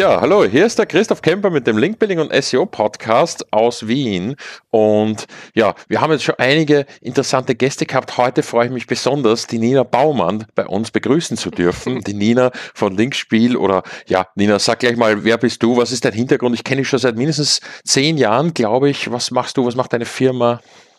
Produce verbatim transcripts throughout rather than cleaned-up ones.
Ja, hallo, hier ist der Christoph Kemper mit dem Linkbuilding und S E O Podcast aus Wien. Und ja, wir haben jetzt schon einige interessante Gäste gehabt. Heute freue ich mich besonders, die Nina Baumann bei uns begrüßen zu dürfen. Die Nina von Linkspiel oder ja, Nina, sag gleich mal, wer bist du? Was ist dein Hintergrund? Ich kenne dich schon seit mindestens zehn Jahren, glaube ich. Was machst du? Was macht deine Firma?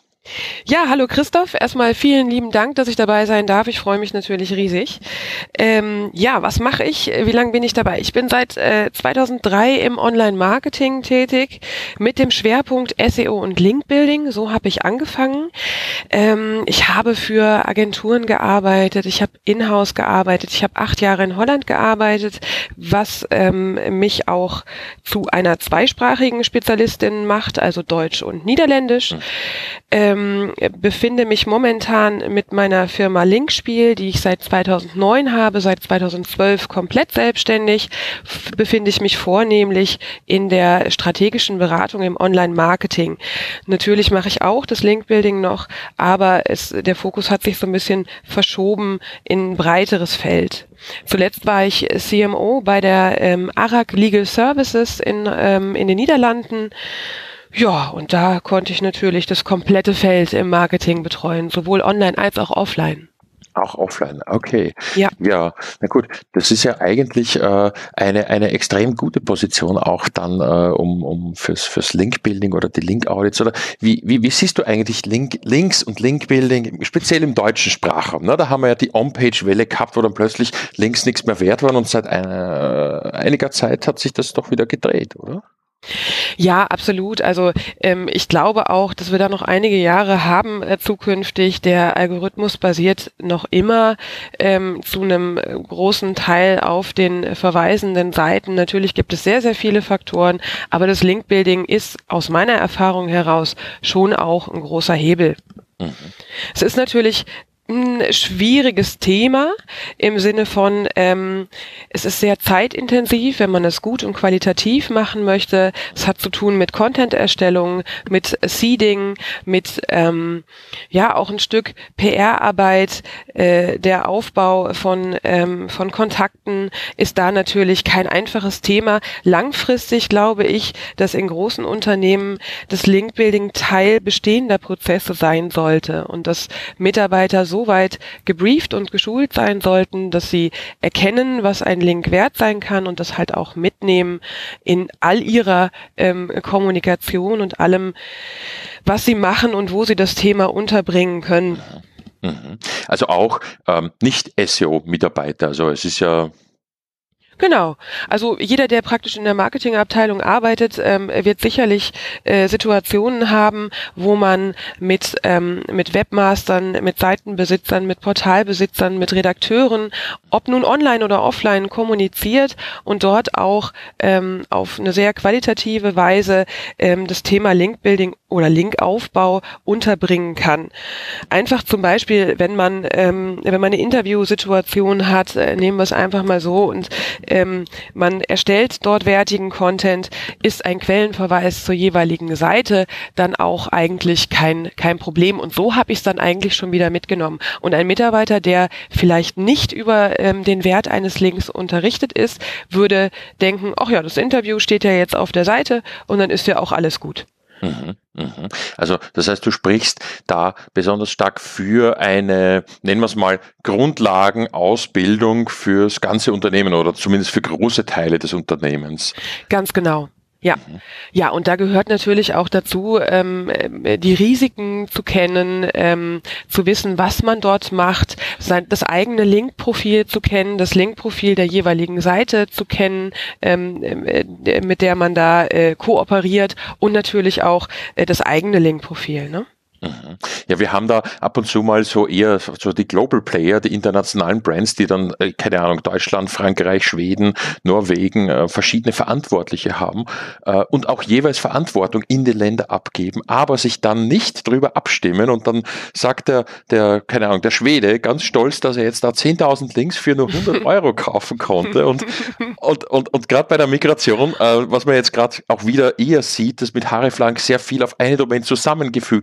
Ja, hallo Christoph. Erstmal vielen lieben Dank, dass ich dabei sein darf. Ich freue mich natürlich riesig. Ähm, ja, was mache ich? Wie lange bin ich dabei? Ich bin seit äh, zweitausenddrei im Online-Marketing tätig mit dem Schwerpunkt S E O und Linkbuilding. So habe ich angefangen. Ähm, ich habe für Agenturen gearbeitet. Ich habe in-house gearbeitet. Ich habe acht Jahre in Holland gearbeitet, was ähm, mich auch zu einer zweisprachigen Spezialistin macht, also Deutsch und Niederländisch. Mhm. Ähm, befinde mich momentan mit meiner Firma Linkspiel, die ich seit zweitausendneun habe, seit zweitausendzwölf komplett selbstständig, f- befinde ich mich vornehmlich in der strategischen Beratung im Online-Marketing. Natürlich mache ich auch das Linkbuilding noch, aber es, der Fokus hat sich so ein bisschen verschoben in ein breiteres Feld. Zuletzt war ich C M O bei der ähm, Arak Legal Services in, ähm, in den Niederlanden. Ja, und da konnte ich natürlich das komplette Feld im Marketing betreuen, sowohl online als auch offline. Auch offline, okay. Ja. Ja, na gut, das ist ja eigentlich äh, eine eine extrem gute Position auch dann äh, um um fürs fürs Linkbuilding oder die Link-Audits oder wie wie wie siehst du eigentlich Link Links und Linkbuilding speziell im deutschen Sprachraum? Ne? Da haben wir ja die On-Page-Welle gehabt, wo dann plötzlich Links nichts mehr wert waren und seit einer, einiger Zeit hat sich das doch wieder gedreht, oder? Ja, absolut. Also ähm, ich glaube auch, dass wir da noch einige Jahre haben äh, zukünftig. Der Algorithmus basiert noch immer ähm, zu einem großen Teil auf den verweisenden Seiten. Natürlich gibt es sehr, sehr viele Faktoren, aber das Linkbuilding ist aus meiner Erfahrung heraus schon auch ein großer Hebel. Mhm. Es ist natürlich ein schwieriges Thema im Sinne von, ähm, es ist sehr zeitintensiv, wenn man es gut und qualitativ machen möchte. Es hat zu tun mit Content-Erstellung, mit Seeding, mit ähm, ja auch ein Stück P R-Arbeit. Äh, der Aufbau von ähm, von Kontakten ist da natürlich kein einfaches Thema. Langfristig glaube ich, dass in großen Unternehmen das Linkbuilding Teil bestehender Prozesse sein sollte und dass Mitarbeiter so weit gebrieft und geschult sein sollten, dass sie erkennen, was ein Link wert sein kann und das halt auch mitnehmen in all ihrer ähm, Kommunikation und allem, was sie machen und wo sie das Thema unterbringen können. Also auch ähm, nicht S E O-Mitarbeiter, also es ist ja Genau. Also jeder, der praktisch in der Marketingabteilung arbeitet, ähm, wird sicherlich äh, Situationen haben, wo man mit ähm, mit Webmastern, mit Seitenbesitzern, mit Portalbesitzern, mit Redakteuren, ob nun online oder offline, kommuniziert und dort auch ähm, auf eine sehr qualitative Weise ähm, das Thema Linkbuilding oder Linkaufbau unterbringen kann. Einfach zum Beispiel, wenn man ähm, wenn man eine Interviewsituation hat, äh, nehmen wir es einfach mal so und Ähm, man erstellt dort wertigen Content, ist ein Quellenverweis zur jeweiligen Seite dann auch eigentlich kein kein Problem. Und so habe ich es dann eigentlich schon wieder mitgenommen. Und ein Mitarbeiter, der vielleicht nicht über ähm, den Wert eines Links unterrichtet ist, würde denken, ach ja, das Interview steht ja jetzt auf der Seite und dann ist ja auch alles gut. Mhm, mhm. Also das heißt, du sprichst da besonders stark für eine, nennen wir es mal, Grundlagenausbildung fürs ganze Unternehmen oder zumindest für große Teile des Unternehmens. Ganz genau. Ja, mhm. ja, und da gehört natürlich auch dazu, ähm, die Risiken zu kennen, ähm, zu wissen, was man dort macht, sein, das eigene Linkprofil zu kennen, das Linkprofil der jeweiligen Seite zu kennen, ähm, äh, mit der man da äh, kooperiert und natürlich auch äh, das eigene Linkprofil, ne? Ja, wir haben da ab und zu mal so eher so die Global Player, die internationalen Brands, die dann, keine Ahnung, Deutschland, Frankreich, Schweden, Norwegen, verschiedene Verantwortliche haben und auch jeweils Verantwortung in den Ländern abgeben, aber sich dann nicht drüber abstimmen und dann sagt der, der, keine Ahnung, der Schwede ganz stolz, dass er jetzt da zehntausend Links für nur hundert Euro kaufen konnte und, und, und, und gerade bei der Migration, was man jetzt gerade auch wieder eher sieht, dass mit Hariflang sehr viel auf eine Domain zusammengefügt wird,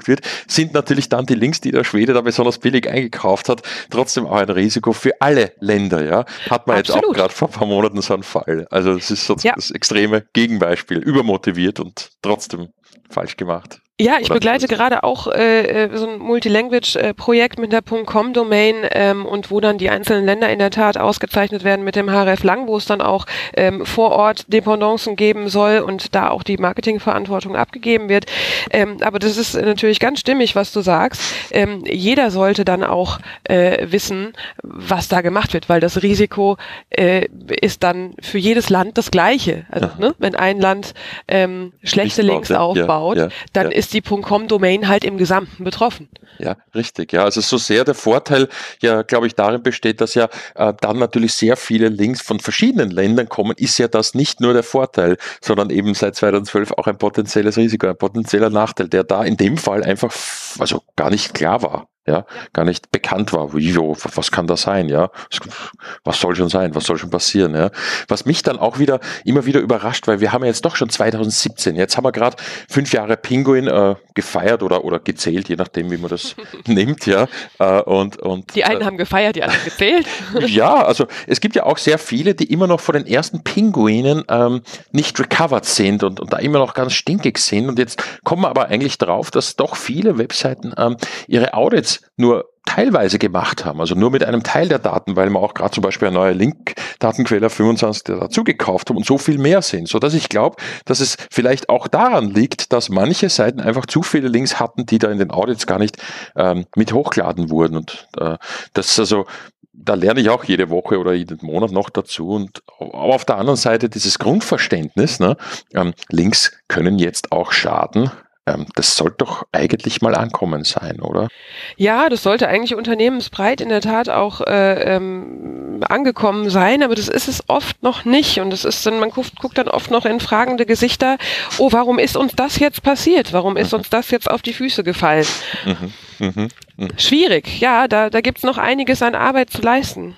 sind natürlich dann die Links, die der Schwede da besonders billig eingekauft hat, trotzdem auch ein Risiko für alle Länder, ja. Hat man Absolut. Jetzt auch gerade vor ein paar Monaten so einen Fall. Also es ist so ja. das extreme Gegenbeispiel, übermotiviert und trotzdem falsch gemacht. Ja, ich begleite gerade auch äh, so ein Multilanguage-Projekt mit der .com-Domain ähm, und wo dann die einzelnen Länder in der Tat ausgezeichnet werden mit dem H R F Lang, wo es dann auch ähm, vor Ort Dependancen geben soll und da auch die Marketingverantwortung abgegeben wird. Ähm, aber das ist natürlich ganz stimmig, was du sagst. Ähm, jeder sollte dann auch äh, wissen, was da gemacht wird, weil das Risiko äh, ist dann für jedes Land das gleiche. Also ne, wenn ein Land ähm, schlechte Links ja, aufbaut, ja, ja, dann ja. ist die .com-Domain halt im Gesamten betroffen. Ja, richtig. Ja, also so sehr der Vorteil ja, glaube ich, darin besteht, dass ja äh, dann natürlich sehr viele Links von verschiedenen Ländern kommen, ist ja das nicht nur der Vorteil, sondern eben seit zweitausendzwölf auch ein potenzielles Risiko, ein potenzieller Nachteil, der da in dem Fall einfach also gar nicht klar war. Ja, ja, gar nicht bekannt war. Wie, was kann das sein? Ja, was soll schon sein? Was soll schon passieren? Ja, was mich dann auch wieder immer wieder überrascht, weil wir haben ja jetzt doch schon zweitausendsiebzehn. Jetzt haben wir gerade fünf Jahre Pinguin äh, gefeiert oder oder gezählt, je nachdem, wie man das nimmt. Ja, äh, und und die einen äh, haben gefeiert, die anderen gezählt. Ja, also es gibt ja auch sehr viele, die immer noch vor den ersten Pinguinen ähm, nicht recovered sind und, und da immer noch ganz stinkig sind. Und jetzt kommen wir aber eigentlich drauf, dass doch viele Webseiten ähm, ihre Audits nur teilweise gemacht haben, also nur mit einem Teil der Daten, weil man auch gerade zum Beispiel eine neue Link-Datenquelle fünfundzwanzig dazu gekauft hat und so viel mehr sind, sodass ich glaube, dass es vielleicht auch daran liegt, dass manche Seiten einfach zu viele Links hatten, die da in den Audits gar nicht ähm, mit hochgeladen wurden und äh, das ist also da lerne ich auch jede Woche oder jeden Monat noch dazu. Und aber auf der anderen Seite dieses Grundverständnis, ne, ähm, Links können jetzt auch schaden. Ähm, das sollte doch eigentlich mal ankommen sein, oder? Ja, das sollte eigentlich unternehmensbreit in der Tat auch äh, ähm, angekommen sein, aber das ist es oft noch nicht. Und das ist dann, man guckt, guckt dann oft noch in fragende Gesichter, oh, warum ist uns das jetzt passiert? Warum ist mhm. uns das jetzt auf die Füße gefallen? Mhm. Mhm. Mhm. Schwierig, ja, da, da gibt's noch einiges an Arbeit zu leisten.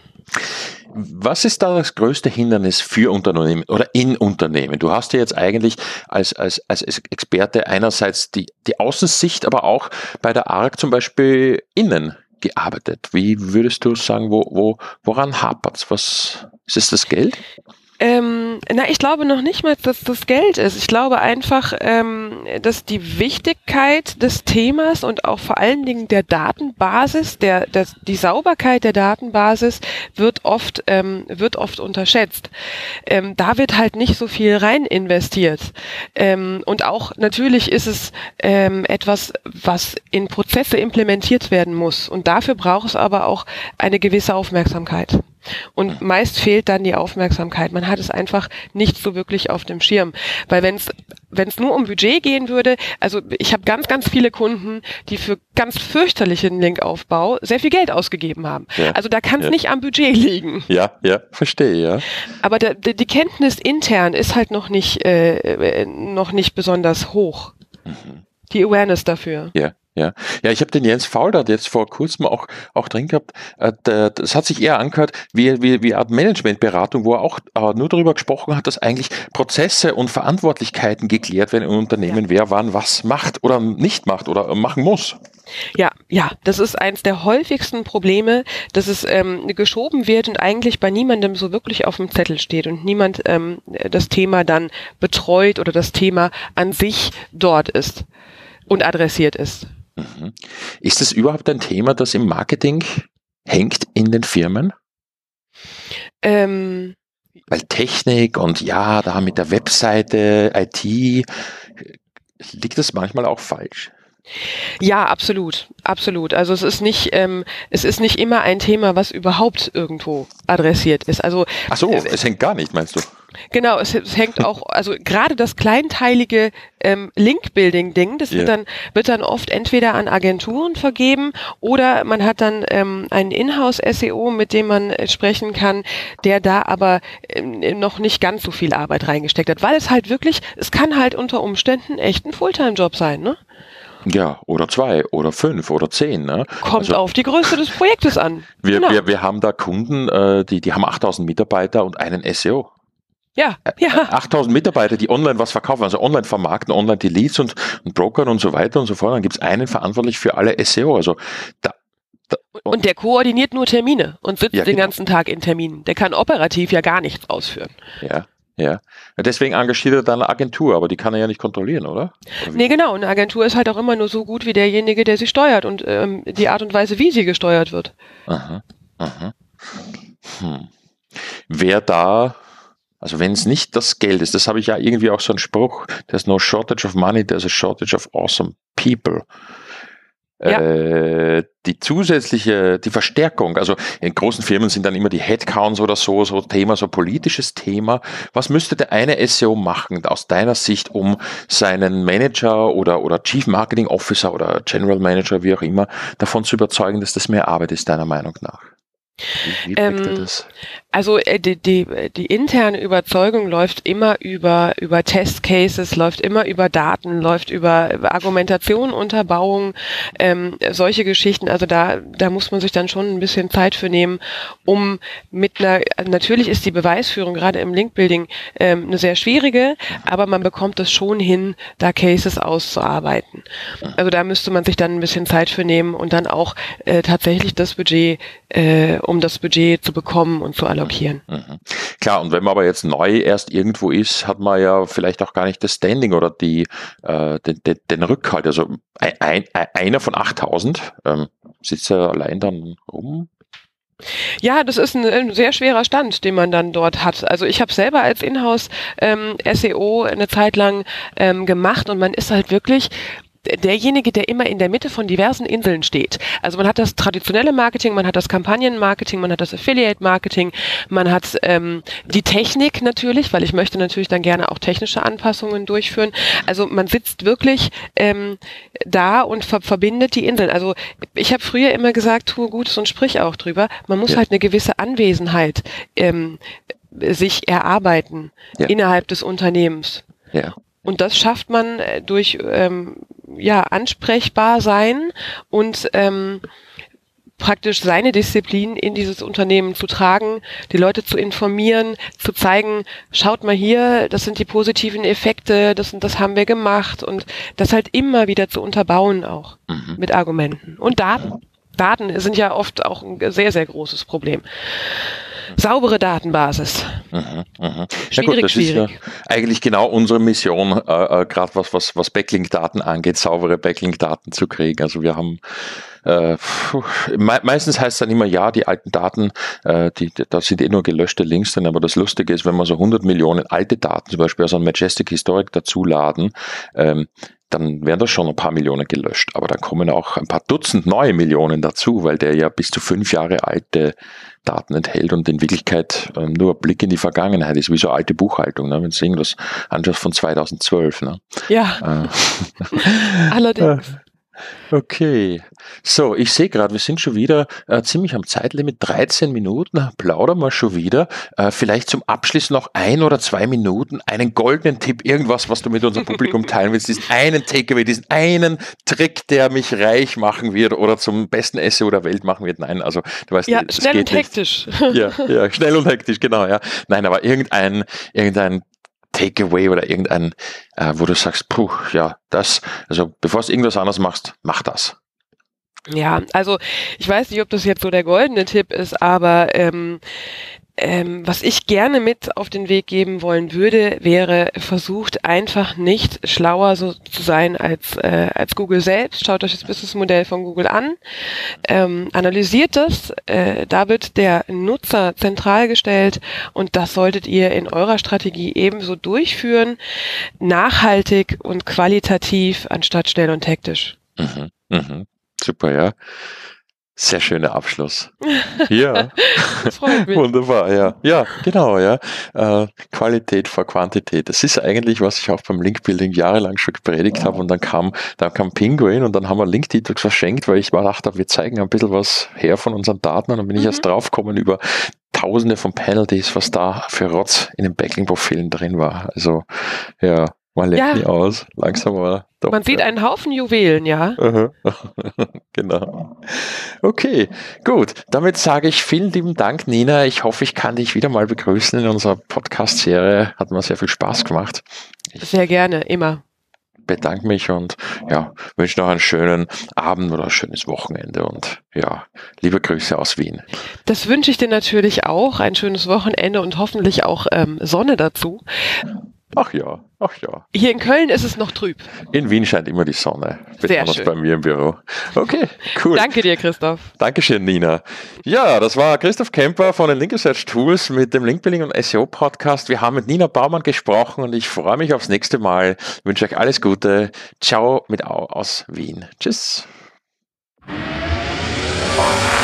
Was ist da das größte Hindernis für Unternehmen oder in Unternehmen? Du hast ja jetzt eigentlich als, als, als Experte einerseits die, die Außensicht, aber auch bei der A R C zum Beispiel innen gearbeitet. Wie würdest du sagen, wo, wo, woran hapert's? Was, ist es das Geld? Ähm, na, ich glaube noch nicht mal, dass das Geld ist. Ich glaube einfach, ähm, dass die Wichtigkeit des Themas und auch vor allen Dingen der Datenbasis, der, der die Sauberkeit der Datenbasis wird oft ähm, wird oft unterschätzt. Ähm, da wird halt nicht so viel rein investiert. Ähm, und auch natürlich ist es ähm, etwas, was in Prozesse implementiert werden muss. Und dafür braucht es aber auch eine gewisse Aufmerksamkeit. Und meist fehlt dann die Aufmerksamkeit. Man hat es einfach nicht so wirklich auf dem Schirm. Weil wenn es wenn es nur um Budget gehen würde, also ich habe ganz, ganz viele Kunden, die für ganz fürchterlichen Linkaufbau sehr viel Geld ausgegeben haben. Ja, also da kann es ja. nicht am Budget liegen. Ja, ja, verstehe, ja. Aber der, der, die Kenntnis intern ist halt noch nicht, äh, noch nicht besonders hoch. Mhm. Die Awareness dafür. Ja. Ja, ja, ich habe den Jens Faulert jetzt vor kurzem auch auch drin gehabt. Äh, der, das hat sich eher angehört wie wie wie Art Managementberatung, wo er auch äh, nur darüber gesprochen hat, dass eigentlich Prozesse und Verantwortlichkeiten geklärt werden im Unternehmen, ja. wer wann was macht oder nicht macht oder machen muss. Ja, ja, das ist eins der häufigsten Probleme, dass es ähm, geschoben wird und eigentlich bei niemandem so wirklich auf dem Zettel steht und niemand ähm, das Thema dann betreut oder das Thema an sich dort ist und adressiert ist. Mhm. Ist das überhaupt ein Thema, das im Marketing hängt in den Firmen? Ähm, Weil Technik und ja, da mit der Webseite, I T, liegt das manchmal auch falsch? Ja, absolut, absolut. Also es ist nicht, ähm, es ist nicht immer ein Thema, was überhaupt irgendwo adressiert ist. Also ach so, äh, es hängt gar nicht, meinst du? Genau, es, es hängt auch, also gerade das kleinteilige ähm, Link-Building-Ding, das wird, yeah. dann, wird dann oft entweder an Agenturen vergeben oder man hat dann ähm, einen Inhouse-S E O, mit dem man äh, sprechen kann, der da aber ähm, noch nicht ganz so viel Arbeit reingesteckt hat, weil es halt wirklich, es kann halt unter Umständen echt ein Fulltime-Job sein, ne? Ja, oder zwei oder fünf oder zehn. Ne? Kommt also, auf die Größe des Projektes an. Wir, genau. wir, wir haben da Kunden, äh, die, die haben achttausend Mitarbeiter und einen S E O. Ja, ja. achttausend Mitarbeiter, die online was verkaufen, also online vermarkten, online die Leads und, und Brokern und so weiter und so fort. Dann gibt es einen verantwortlich für alle S E O. Also da, da, und, und der koordiniert nur Termine und sitzt ja, den genau. ganzen Tag in Terminen. Der kann operativ ja gar nichts ausführen. Ja, ja. Deswegen engagiert er dann eine Agentur, aber die kann er ja nicht kontrollieren, oder? oder nee, genau. Eine Agentur ist halt auch immer nur so gut wie derjenige, der sie steuert und ähm, die Art und Weise, wie sie gesteuert wird. Aha, aha. Hm. Wer da, also wenn es nicht das Geld ist, das habe ich ja irgendwie auch so einen Spruch, there's no shortage of money, there's a shortage of awesome people. Ja. Äh, die zusätzliche, die Verstärkung, also in großen Firmen sind dann immer die Headcounts oder so, so Thema, so politisches Thema. Was müsste der eine S E O machen aus deiner Sicht, um seinen Manager oder, oder Chief Marketing Officer oder General Manager, wie auch immer, davon zu überzeugen, dass das mehr Arbeit ist, deiner Meinung nach? Wie, wie ähm, er das? Also äh, die, die, die interne Überzeugung läuft immer über, über Testcases, läuft immer über Daten, läuft über Argumentation, Unterbauung, ähm, solche Geschichten. Also da, da muss man sich dann schon ein bisschen Zeit für nehmen, um mit einer, natürlich ist die Beweisführung gerade im Linkbuilding ähm, eine sehr schwierige, aber man bekommt es schon hin, da Cases auszuarbeiten. Also da müsste man sich dann ein bisschen Zeit für nehmen und dann auch äh, tatsächlich das Budget, äh, um das Budget zu bekommen und zu allokieren. Mhm. Klar, und wenn man aber jetzt neu erst irgendwo ist, hat man ja vielleicht auch gar nicht das Standing oder die, äh, den, den, den Rückhalt. Also ein, ein, einer von achttausend ähm, sitzt ja allein dann rum. Ja, das ist ein, ein sehr schwerer Stand, den man dann dort hat. Also ich habe selber als Inhouse ähm, S E O eine Zeit lang ähm, gemacht und man ist halt wirklich derjenige, der immer in der Mitte von diversen Inseln steht. Also man hat das traditionelle Marketing, man hat das Kampagnenmarketing, man hat das Affiliate-Marketing, man hat ähm, die Technik natürlich, weil ich möchte natürlich dann gerne auch technische Anpassungen durchführen. Also man sitzt wirklich ähm, da und ver- verbindet die Inseln. Also ich habe früher immer gesagt, tue Gutes und sprich auch drüber. Man muss ja. halt eine gewisse Anwesenheit ähm, sich erarbeiten ja. innerhalb des Unternehmens. Ja. Und das schafft man durch ähm, ja ansprechbar sein und ähm, praktisch seine Disziplin in dieses Unternehmen zu tragen, die Leute zu informieren, zu zeigen, schaut mal hier, das sind die positiven Effekte, das und das haben wir gemacht und das halt immer wieder zu unterbauen auch mhm. mit Argumenten. Und Daten. Daten sind ja oft auch ein sehr, sehr großes Problem. Saubere Datenbasis. Mhm, mhm. Schwierig, ja gut, das schwierig. ist ja eigentlich genau unsere Mission, äh, äh, gerade was, was, was Backlink-Daten angeht, saubere Backlink-Daten zu kriegen. Also wir haben äh, me- meistens heißt es dann immer, ja, die alten Daten, äh, die, da sind eh nur gelöschte Links drin, aber das Lustige ist, wenn wir so hundert Millionen alte Daten, zum Beispiel aus einem Majestic Historic dazuladen, ähm, dann werden das schon ein paar Millionen gelöscht. Aber dann kommen auch ein paar Dutzend neue Millionen dazu, weil der ja bis zu fünf Jahre alte Daten enthält und in Wirklichkeit äh, nur ein Blick in die Vergangenheit ist, wie so alte Buchhaltung, ne? Wenn du irgendwas anschaust von zweitausendzwölf. Ne? Ja, äh. allerdings. Okay, so, ich sehe gerade, wir sind schon wieder äh, ziemlich am Zeitlimit, dreizehn Minuten, plaudern wir schon wieder. Äh, vielleicht zum Abschluss noch ein oder zwei Minuten, einen goldenen Tipp, irgendwas, was du mit unserem Publikum teilen willst, diesen einen Takeaway, diesen einen Trick, der mich reich machen wird oder zum besten S E O der Welt machen wird. Nein, also du weißt, ja, es schnell geht und hektisch. Nicht. Ja, ja, schnell und hektisch, genau, ja. Nein, aber irgendein, irgendein Takeaway oder irgendein, äh, wo du sagst, puh, ja, das, also bevor du irgendwas anderes machst, mach das. Ja, also ich weiß nicht, ob das jetzt so der goldene Tipp ist, aber ähm, ähm, was ich gerne mit auf den Weg geben wollen würde, wäre, versucht einfach nicht schlauer so zu sein als äh, als Google selbst. Schaut euch das Businessmodell von Google an, ähm, analysiert das, äh, da wird der Nutzer zentral gestellt und das solltet ihr in eurer Strategie ebenso durchführen, nachhaltig und qualitativ anstatt schnell und hektisch. Mhm, mhm. Super, ja. Sehr schöner Abschluss. Ja. Das freut mich. Wunderbar, ja. Ja, genau, ja. Äh, Qualität vor Quantität. Das ist eigentlich, was ich auch beim Linkbuilding jahrelang schon gepredigt habe und dann kam, dann kam Penguin und dann haben wir Link-Detox verschenkt, weil ich mal dachte, wir zeigen ein bisschen was her von unseren Daten und dann bin ich mhm. erst draufgekommen über Tausende von Penalties, was da für Rotz in den Backlink-Profilen drin war. Also, ja. Man lernt Ja. nie aus. Langsam aber doch. Man sieht ja. einen Haufen Juwelen, ja. Aha. Genau. Okay, gut. Damit sage ich vielen lieben Dank, Nina. Ich hoffe, ich kann dich wieder mal begrüßen in unserer Podcast-Serie. Hat mir sehr viel Spaß gemacht. Ich Sehr gerne, immer. bedanke mich und ja, wünsche noch einen schönen Abend oder ein schönes Wochenende und ja, liebe Grüße aus Wien. Das wünsche ich dir natürlich auch. Ein schönes Wochenende und hoffentlich auch ähm, Sonne dazu. Ach ja, ach ja. Hier in Köln ist es noch trüb. In Wien scheint immer die Sonne. Sehr Besonders schön. bei mir im Büro. Okay, cool. Danke dir, Christoph. Dankeschön, Nina. Ja, das war Christoph Kemper von den Link Research Tools mit dem Link-Building und S E O Podcast. Wir haben mit Nina Baumann gesprochen und ich freue mich aufs nächste Mal. Ich wünsche euch alles Gute. Ciao mit Au aus Wien. Tschüss.